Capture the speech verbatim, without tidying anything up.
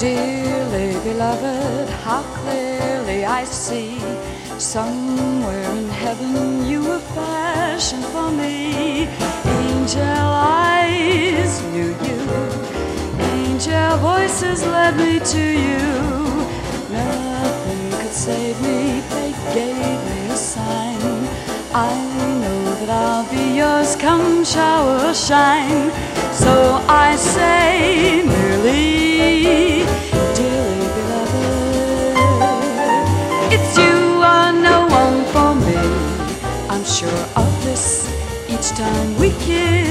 Dearly beloved, how clearly I see somewhere in heaven you were fashioned for me. Angel eyes knew you, angel voices led me to you. Nothing could save me, fate gave me a sign. I know that I'll be yours come shower or shine. So I say merely, dearly beloved, it's you or no one for me. I'm sure of this each time we kiss.